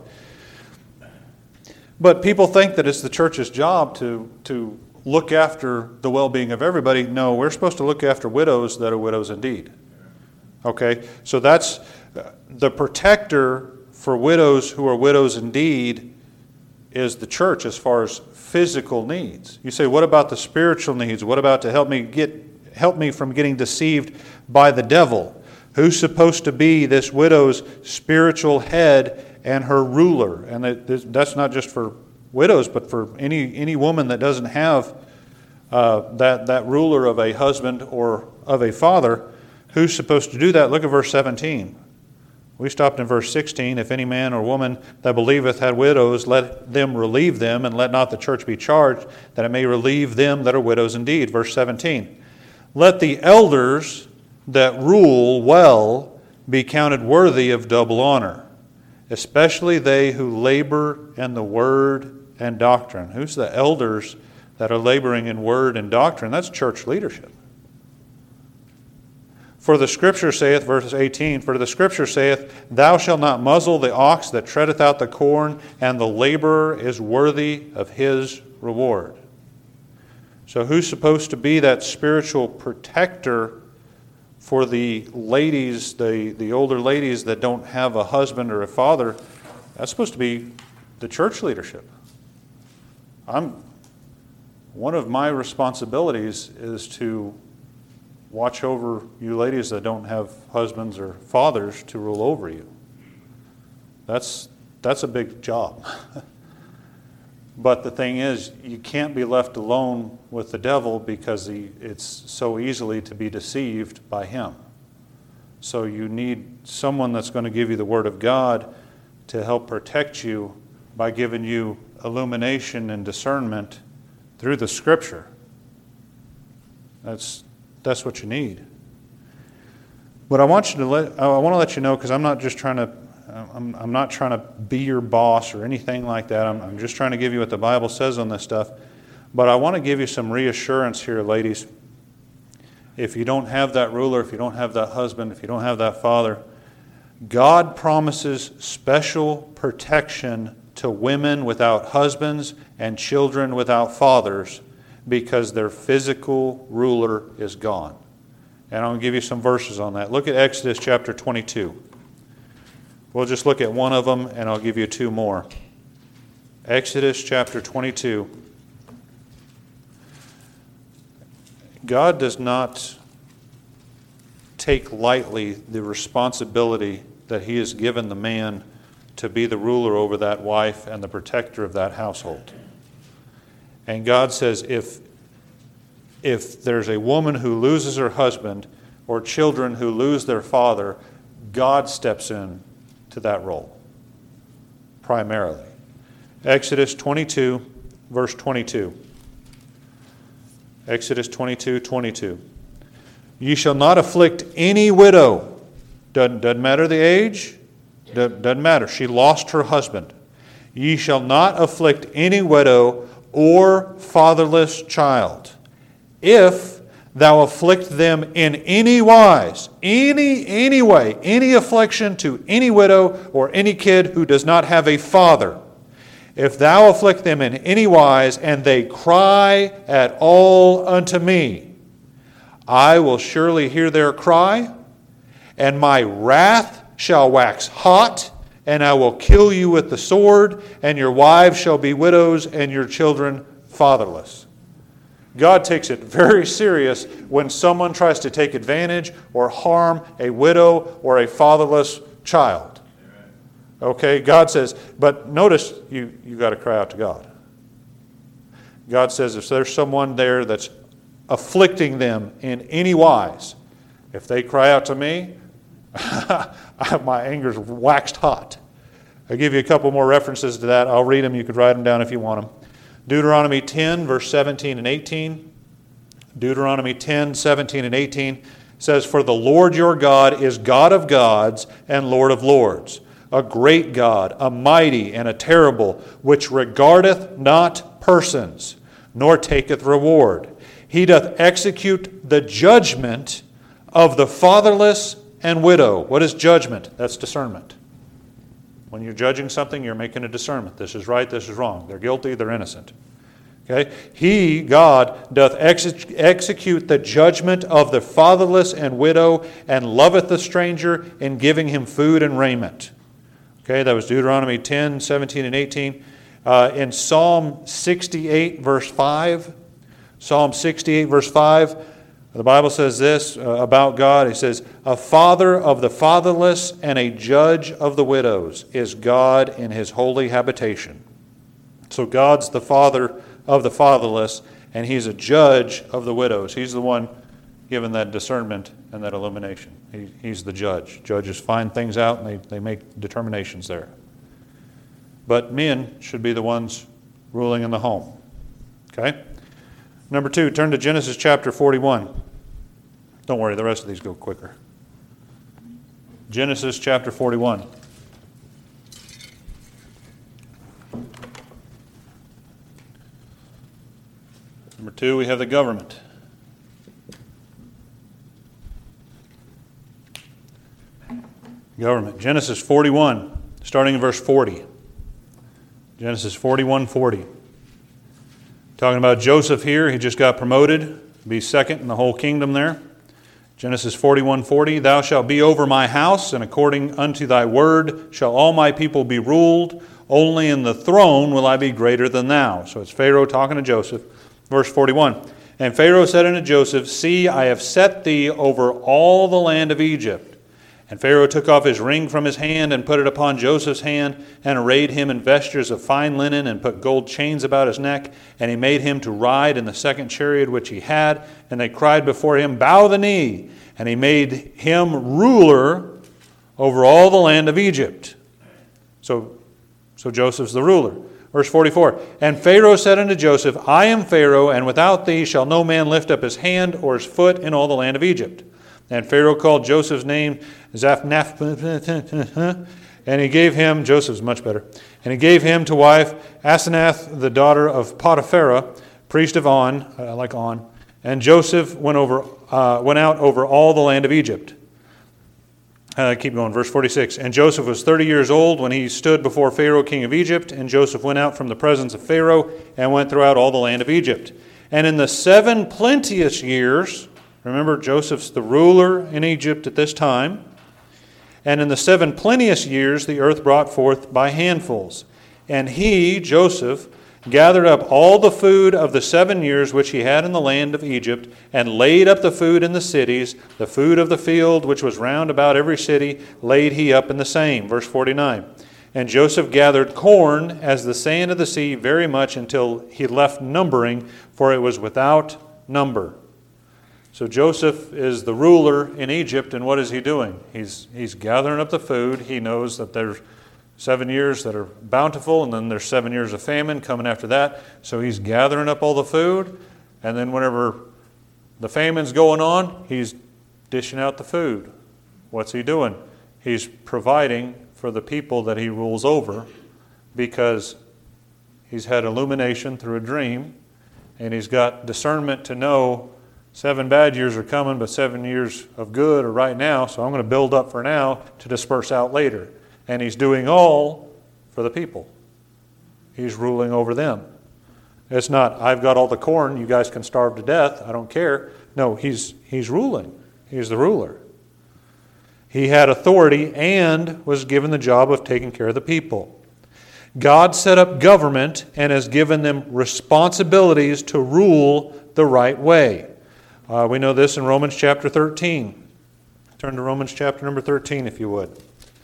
[SPEAKER 1] But people think that it's the church's job to, to look after the well-being of everybody. No, we're supposed to look after widows that are widows indeed. Okay? So that's the protector for widows who are widows indeed is the church as far as physical needs. You say, what about the spiritual needs? What about to help me get help me from getting deceived by the devil? Who's supposed to be this widow's spiritual head and her ruler? And that's not just for widows, but for any any woman that doesn't have uh, that that ruler of a husband or of a father. Who's supposed to do that? Look at verse seventeen. We stopped in verse sixteen. If any man or woman that believeth had widows, let them relieve them, and let not the church be charged, that it may relieve them that are widows indeed. Verse seventeen. Let the elders that rule well be counted worthy of double honor, especially they who labor in the word and doctrine. Who's the elders that are laboring in word and doctrine? That's church leadership. For the Scripture saith, verse eighteen, for the Scripture saith, thou shalt not muzzle the ox that treadeth out the corn, and the laborer is worthy of his reward. So who's supposed to be that spiritual protector for the ladies, the, the older ladies that don't have a husband or a father? That's supposed to be the church leadership. I'm one of my responsibilities is to watch over you ladies that don't have husbands or fathers to rule over you. That's that's a big job. But the thing is, you can't be left alone with the devil because he, it's so easily to be deceived by him. So you need someone that's going to give you the Word of God to help protect you by giving you illumination and discernment through the Scripture. That's That's what you need. But I want you to let I want to let you know, because I'm not just trying to I'm I'm not trying to be your boss or anything like that. I'm I'm just trying to give you what the Bible says on this stuff. But I want to give you some reassurance here, ladies. If you don't have that ruler, if you don't have that husband, if you don't have that father, God promises special protection to women without husbands and children without fathers, because their physical ruler is gone. And I'm going to give you some verses on that. Look at Exodus chapter twenty-two. We'll just look at one of them, and I'll give you two more. Exodus chapter twenty-two. God does not take lightly the responsibility that he has given the man to be the ruler over that wife and the protector of that household. And God says if, if there's a woman who loses her husband or children who lose their father, God steps in to that role, primarily. Exodus twenty-two, verse twenty-two. Exodus twenty-two, twenty-two. Ye shall not afflict any widow. Doesn't, doesn't matter the age. Doesn't, doesn't matter. She lost her husband. Ye shall not afflict any widow or fatherless child. If thou afflict them in any wise, any, any way, any affliction to any widow or any kid who does not have a father, if thou afflict them in any wise, and they cry at all unto me, I will surely hear their cry, and my wrath shall wax hot, and I will kill you with the sword, and your wives shall be widows, and your children fatherless. God takes it very serious when someone tries to take advantage or harm a widow or a fatherless child. Okay, God says, but notice you you got to cry out to God. God says if there's someone there that's afflicting them in any wise, if they cry out to me, my anger's waxed hot. I'll give you a couple more references to that. I'll read them. You could write them down if you want them. Deuteronomy ten, verse seventeen and eighteen. Deuteronomy ten, seventeen and eighteen says, For the Lord your God is God of gods and Lord of lords, a great God, a mighty and a terrible, which regardeth not persons, nor taketh reward. He doth execute the judgment of the fatherless and widow. What is judgment? That's discernment. When you're judging something, you're making a discernment. This is right, this is wrong. They're guilty, they're innocent. Okay? He, God, doth ex- execute the judgment of the fatherless and widow, and loveth the stranger in giving him food and raiment. Okay, that was Deuteronomy ten, seventeen, and eighteen. Uh, in Psalm sixty-eight, verse five, Psalm sixty-eight, verse five, the Bible says this uh, about God. It says, A father of the fatherless and a judge of the widows is God in his holy habitation. So God's the father of the fatherless, and he's a judge of the widows. He's the one given that discernment and that illumination. He, he's the judge. Judges find things out and they, they make determinations there. But men should be the ones ruling in the home. Okay? Number two, turn to Genesis chapter forty-one. Don't worry, the rest of these go quicker. Genesis chapter forty-one. Number two, we have the government. Government. Genesis forty-one, starting in verse forty. Genesis forty-one, forty. Talking about Joseph here. He just got promoted to be second in the whole kingdom there. Genesis forty-one, forty. Thou shalt be over my house, and according unto thy word shall all my people be ruled. Only in the throne will I be greater than thou. So it's Pharaoh talking to Joseph. Verse forty-one. And Pharaoh said unto Joseph, See, I have set thee over all the land of Egypt. And Pharaoh took off his ring from his hand and put it upon Joseph's hand, and arrayed him in vestures of fine linen, and put gold chains about his neck. And he made him to ride in the second chariot which he had. And they cried before him, Bow the knee. And he made him ruler over all the land of Egypt. So, so Joseph's the ruler. Verse forty-four. And Pharaoh said unto Joseph, I am Pharaoh, and without thee shall no man lift up his hand or his foot in all the land of Egypt. And Pharaoh called Joseph's name Zaphnath, and he gave him, Joseph's much better, and he gave him to wife Asenath, the daughter of Potipharah, priest of On, I like On. And Joseph went over, uh, went out over all the land of Egypt. Uh, keep going, verse forty-six. And Joseph was thirty years old when he stood before Pharaoh, king of Egypt. And Joseph went out from the presence of Pharaoh and went throughout all the land of Egypt. And in the seven plenteous years, remember, Joseph's the ruler in Egypt at this time. And in the seven plenteous years, the earth brought forth by handfuls. And he, Joseph, gathered up all the food of the seven years which he had in the land of Egypt, and laid up the food in the cities. The food of the field which was round about every city laid he up in the same. Verse forty-nine. And Joseph gathered corn as the sand of the sea very much until he left numbering, for it was without number. So Joseph is the ruler in Egypt, and what is he doing? He's, he's gathering up the food. He knows that there's seven years that are bountiful, and then there's seven years of famine coming after that. So he's gathering up all the food, and then whenever the famine's going on, he's dishing out the food. What's he doing? He's providing for the people that he rules over, because he's had illumination through a dream, and he's got discernment to know seven bad years are coming, but seven years of good are right now, so I'm going to build up for now to disperse out later. And he's doing all for the people. He's ruling over them. It's not, I've got all the corn, you guys can starve to death, I don't care. No, he's he's ruling. He's the ruler. He had authority and was given the job of taking care of the people. God set up government and has given them responsibilities to rule the right way. Uh, we know this in Romans chapter thirteen. Turn to Romans chapter number thirteen, if you would.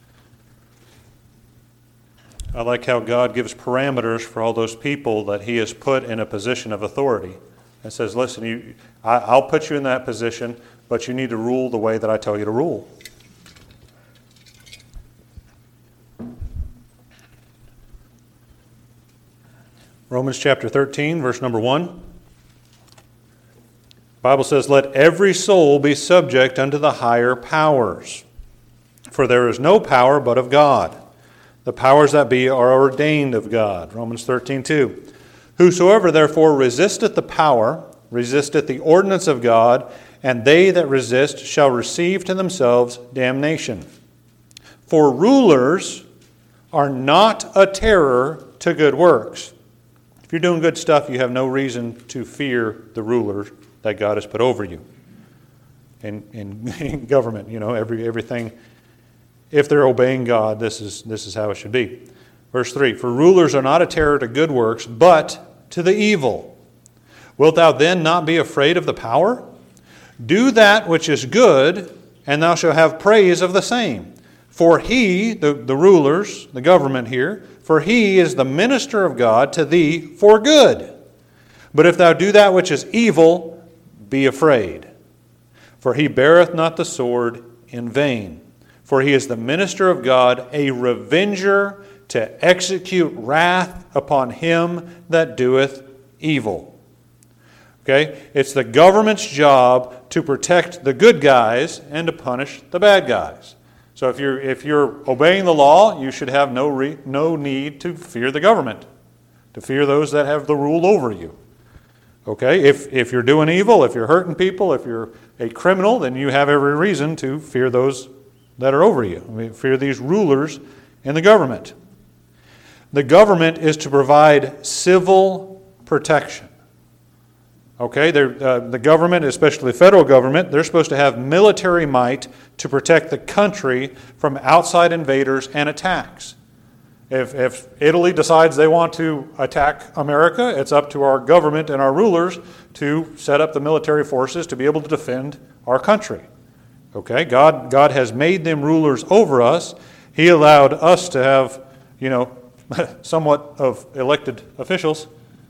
[SPEAKER 1] I like how God gives parameters for all those people that he has put in a position of authority. And says, listen, you, I, I'll put you in that position, but you need to rule the way that I tell you to rule. Romans chapter thirteen, verse number one. The Bible says, let every soul be subject unto the higher powers. For there is no power but of God. The powers that be are ordained of God. Romans thirteen two. Whosoever therefore resisteth the power, resisteth the ordinance of God, and they that resist shall receive to themselves damnation. For rulers are not a terror to good works. If you're doing good stuff, you have no reason to fear the ruler that God has put over you. In, in, in government, you know, every everything, if they're obeying God, this is this is how it should be. Verse three, for rulers are not a terror to good works, but to the evil. Wilt thou then not be afraid of the power? Do that which is good, and thou shalt have praise of the same. For he, the, the rulers, the government here, for he is the minister of God to thee for good. But if thou do that which is evil, be afraid. For he beareth not the sword in vain. For he is the minister of God, a revenger to execute wrath upon him that doeth evil. Okay? It's the government's job to protect the good guys and to punish the bad guys. So if you're if you're obeying the law, you should have no re, no need to fear the government, to fear those that have the rule over you. Okay? If if you're doing evil, if you're hurting people, if you're a criminal, then you have every reason to fear those that are over you. I mean, fear these rulers in the government. The government is to provide civil protection. Okay, uh, the government, especially the federal government, they're supposed to have military might to protect the country from outside invaders and attacks. If, if Italy decides they want to attack America, it's up to our government and our rulers to set up the military forces to be able to defend our country. Okay, God, God has made them rulers over us. He allowed us to have, you know, somewhat of elected officials.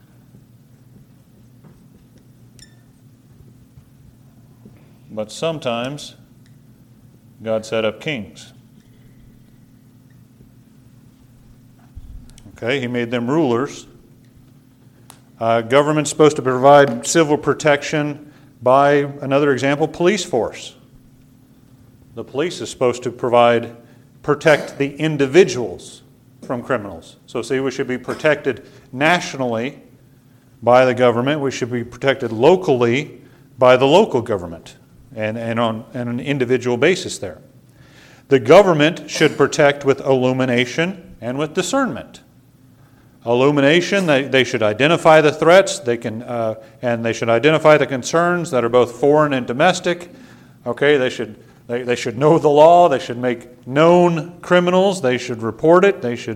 [SPEAKER 1] But sometimes God set up kings. Okay, he made them rulers. Uh, government's supposed to provide civil protection by, another example, police force. The police is supposed to provide, protect the individuals from criminals. So see, we should be protected nationally by the government. We should be protected locally by the local government. And, and on, on an individual basis there. The government should protect with illumination and with discernment. Illumination, they, they should identify the threats, they can, uh, and they should identify the concerns that are both foreign and domestic. Okay, they should they, they should know the law, they should make known criminals, they should report it, they should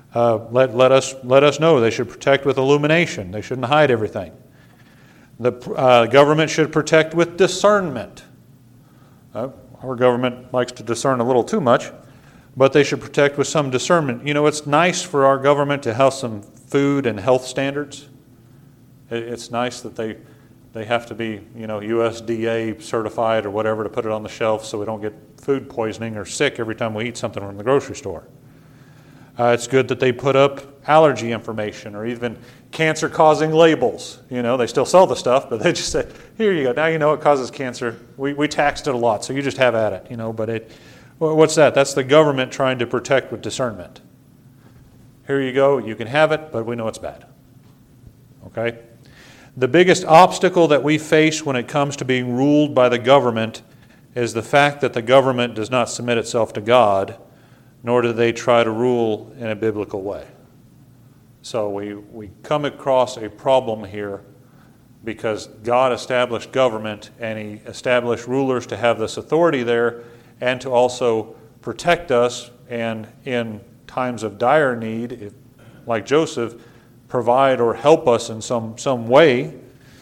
[SPEAKER 1] uh, let, let, us, let us know. They should protect with illumination. They shouldn't hide everything. The uh, government should protect with discernment. Uh, our government likes to discern a little too much, but they should protect with some discernment. You know, it's nice for our government to have some food and health standards. It's nice that they they have to be, you know, U S D A certified or whatever to put it on the shelf so we don't get food poisoning or sick every time we eat something from the grocery store. Uh, it's good that they put up allergy information or even cancer-causing labels. You know, they still sell the stuff, but they just say, here you go, now you know it causes cancer. We we taxed it a lot, so you just have at it, you know, but it, what's that? That's the government trying to protect with discernment. Here you go, you can have it, but we know it's bad. Okay? The biggest obstacle that we face when it comes to being ruled by the government is the fact that the government does not submit itself to God, nor do they try to rule in a biblical way. So we, we come across a problem here because God established government and He established rulers to have this authority there and to also protect us and in times of dire need, if, like Joseph, provide or help us in some, some way.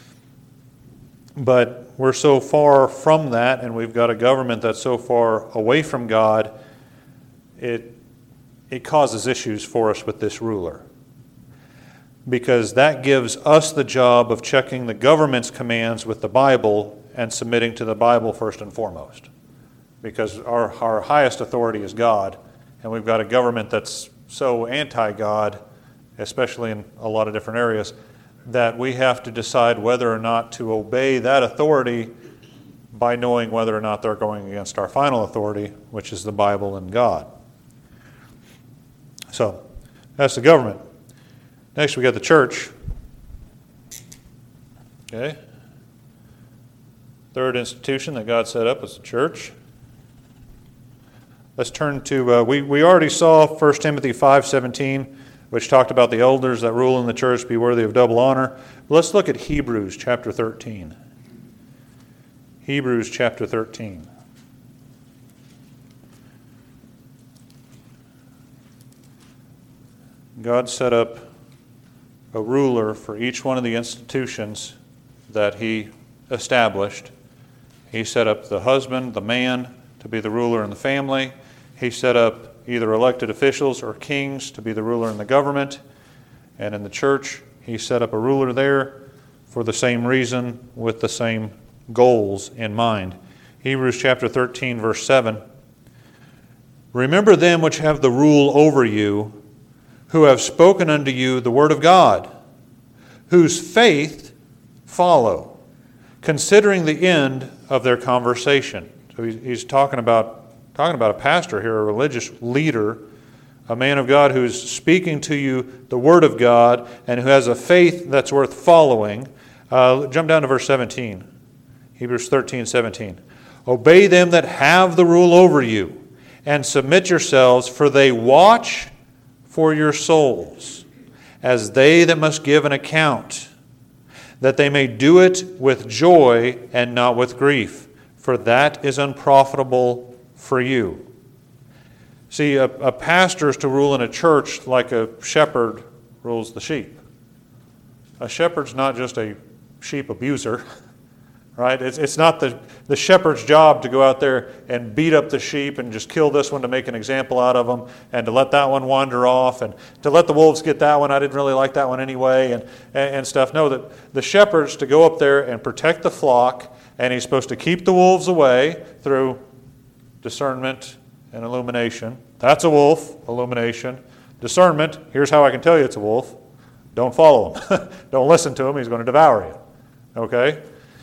[SPEAKER 1] But we're so far from that, and we've got a government that's so far away from God, it, it causes issues for us with this ruler. Because that gives us the job of checking the government's commands with the Bible and submitting to the Bible first and foremost. Because our, our highest authority is God, and we've got a government that's so anti-God, especially in a lot of different areas, that we have to decide whether or not to obey that authority by knowing whether or not they're going against our final authority, which is the Bible and God. So, that's the government. Next, we got the church. Okay. Third institution that God set up was the church. Let's turn to, uh, we, we already saw First Timothy five seventeen, which talked about the elders that rule in the church be worthy of double honor. Let's look at Hebrews chapter thirteen. Hebrews chapter thirteen. God set up a ruler for each one of the institutions that He established. He set up the husband, the man, to be the ruler in the family. He set up either elected officials or kings to be the ruler in the government. And in the church, He set up a ruler there for the same reason, with the same goals in mind. Hebrews chapter thirteen, verse seven. Remember them which have the rule over you, who have spoken unto you the word of God, whose faith follow, considering the end of their conversation. So he's, he's talking about talking about a pastor here, a religious leader, a man of God who's speaking to you the word of God and who has a faith that's worth following. Uh, jump down to verse seventeen. Hebrews thirteen, seventeen. Obey them that have the rule over you, and submit yourselves, for they watch for your souls, as they that must give an account, that they may do it with joy and not with grief, for that is unprofitable for you. See, a, a pastor is to rule in a church like a shepherd rules the sheep. A shepherd's not just a sheep abuser, right? It's, it's not the, the shepherd's job to go out there and beat up the sheep and just kill this one to make an example out of them and to let that one wander off and to let the wolves get that one. I didn't really like that one anyway and, and, and stuff. No, the, the shepherd's to go up there and protect the flock, and he's supposed to keep the wolves away through discernment and illumination. That's a wolf, illumination. Discernment, here's how I can tell you it's a wolf. Don't follow him. Don't listen to him. He's going to devour you. Okay?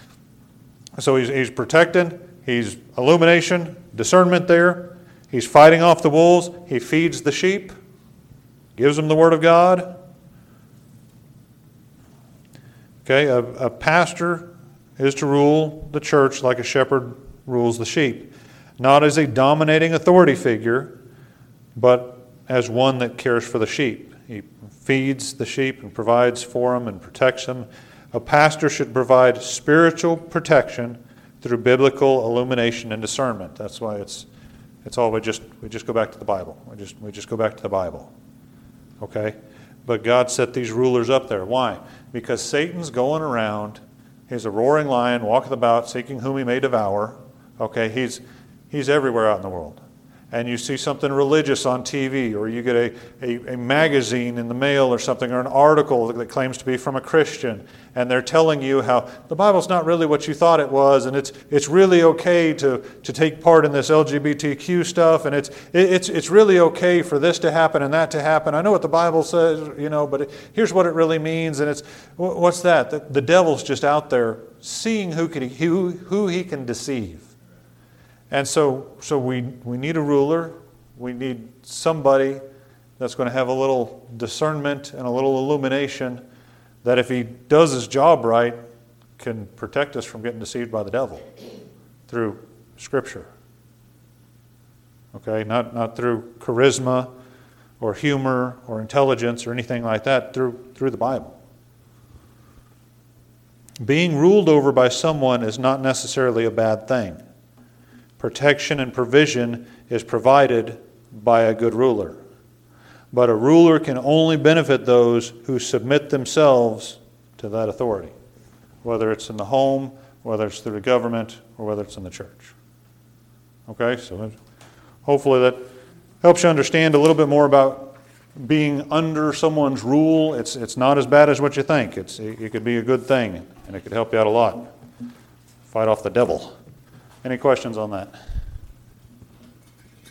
[SPEAKER 1] So he's, he's protecting. He's illumination, discernment there. He's fighting off the wolves. He feeds the sheep. Gives them the word of God. Okay? A, a pastor is to rule the church like a shepherd rules the sheep. Not as a dominating authority figure, but as one that cares for the sheep. He feeds the sheep and provides for them and protects them. A pastor should provide spiritual protection through biblical illumination and discernment. That's why it's it's all we just we just go back to the Bible. We just we just go back to the Bible. Okay? But God set these rulers up there. Why? Because Satan's going around. He's a roaring lion, walketh about, seeking whom he may devour. Okay? He's, he's everywhere out in the world. And you see something religious on T V, or you get a, a, a magazine in the mail or something, or an article that claims to be from a Christian, and they're telling you how the Bible's not really what you thought it was, and it's it's really okay to, to take part in this L G B T Q stuff, and it's it's it's really okay for this to happen and that to happen. I know what the Bible says, you know, but it, here's what it really means, and it's what's that? The, the devil's just out there seeing who can who who he can deceive. And so, so we, we need a ruler. We need somebody that's going to have a little discernment and a little illumination that if he does his job right, can protect us from getting deceived by the devil through Scripture. Okay, not, not through charisma or humor or intelligence or anything like that, through, through the Bible. Being ruled over by someone is not necessarily a bad thing. Protection and provision is provided by a good ruler. But a ruler can only benefit those who submit themselves to that authority, whether it's in the home, whether it's through the government, or whether it's in the church. Okay, so hopefully that helps you understand a little bit more about being under someone's rule. It's it's not as bad as what you think. It's it could be a good thing, and it could help you out a lot. Fight off the devil. Any questions on that?